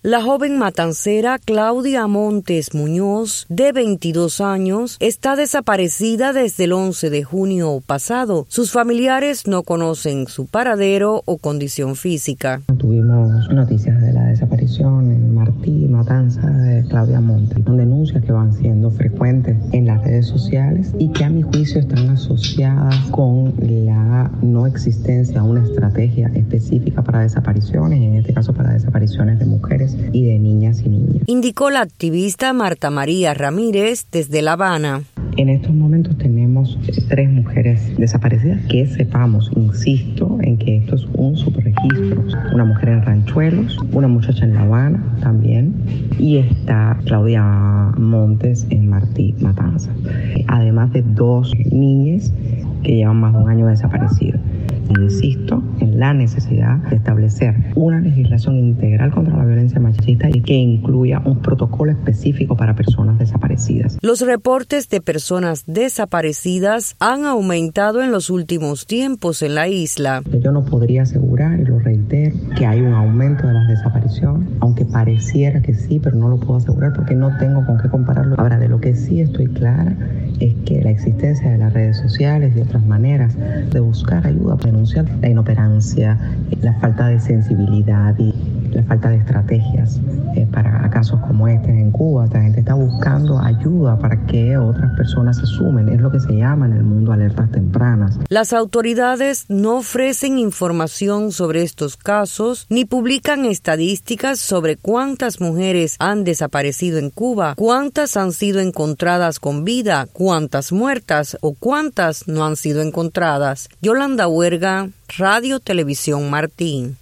La joven matancera Claudia Montes Muñoz, de 22 años, está desaparecida desde el 11 de junio pasado. Sus familiares no conocen su paradero o condición física. Tuvimos noticias de la desaparición en Martí, Matanza, de Claudia Montes, con denuncias que van siendo frecuentes en las redes sociales y que a mi juicio están asociadas con la no existencia de una estrategia específica para desapariciones, en este caso para desapariciones de mujeres y de niñas y niños. Indicó la activista Marta María Ramírez desde La Habana. En estos momentos tenemos 3 mujeres desaparecidas que sepamos, insisto, en que esto es un subregistro. Una mujer en Ranchuelos, una muchacha en La Habana también, y está Claudia Montes en Martí, Matanza. Además de 2 niñas que llevan más de un año desaparecidas. Insisto en la necesidad de establecer una legislación integral contra la violencia machista y que incluya un protocolo específico para personas desaparecidas. Los reportes de personas desaparecidas han aumentado en los últimos tiempos en la isla. Yo no podría asegurar, y lo reitero, que hay un aumento de las desapariciones, aunque pareciera que sí, pero no lo puedo asegurar porque no tengo con qué compararlo. Ahora, de lo que sí estoy clara es que la existencia de las redes sociales y otras maneras de buscar ayuda para denunciar la inoperancia, la falta de sensibilidad y la falta de estrategias para casos como este en Cuba. La gente está buscando ayuda para que otras personas se sumen. Es lo que se llama en el mundo alertas tempranas. Las autoridades no ofrecen información sobre estos casos ni publican estadísticas sobre cuántas mujeres han desaparecido en Cuba, cuántas han sido encontradas con vida, cuántas muertas o cuántas no han sido encontradas. Yolanda Huerga, Radio Televisión Martín.